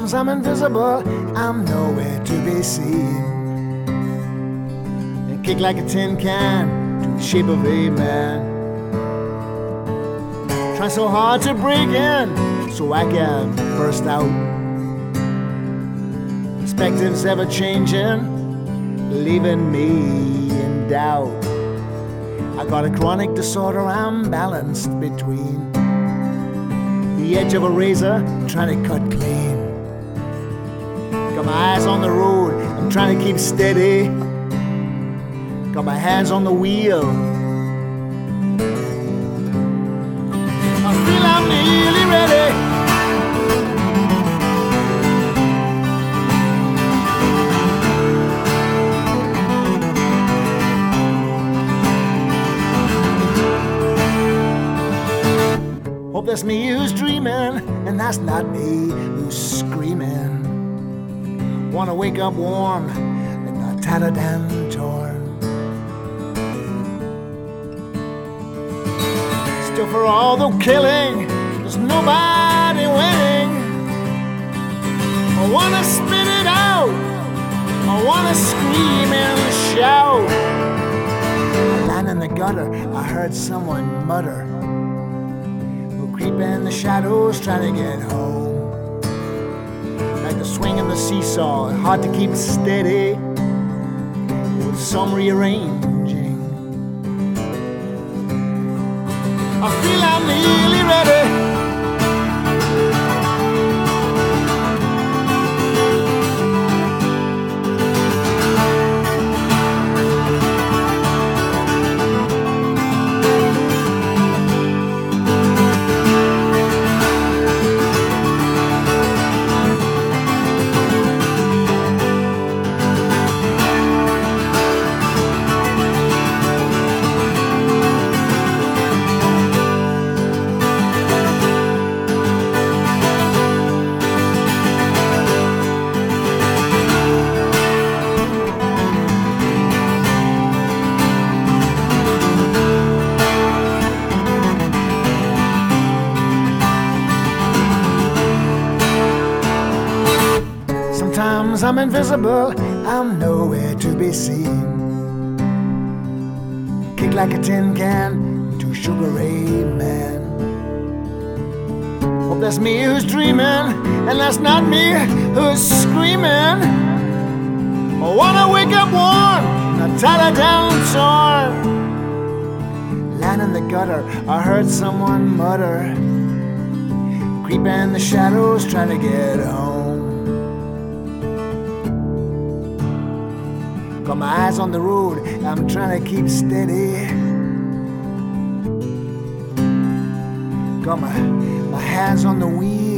Sometimes I'm invisible, I'm nowhere to be seen. And kick like a tin can to the shape of a man. Try so hard to break in so I can burst out. Perspectives ever changing, leaving me in doubt. I got a chronic disorder, I'm balanced between the edge of a razor, trying to cut clean. Got my eyes on the road, I'm trying to keep steady. Got my hands on the wheel, I feel I'm nearly ready. Hope that's me who's dreaming, and that's not me who's screaming. Wanna wake up warm and not tattered and torn. Still for all the killing, there's nobody winning. I wanna spit it out, I wanna scream and shout. Lying in the gutter, I heard someone mutter. Creeping the shadows, trying to get home. Like the swing of the seesaw, hard to keep steady with some rearranging. I feel I'm nearly ready. Sometimes I'm invisible, I'm nowhere to be seen. Kick like a tin can to Sugar Ray Man. Hope that's me who's dreaming, and that's not me who's screaming. I wanna wake up warm, not tattered down torn. Lying in the gutter, I heard someone mutter. Creeping in the shadows, trying to get home. Got my eyes on the road, I'm trying to keep steady. Got my hands on the wheel.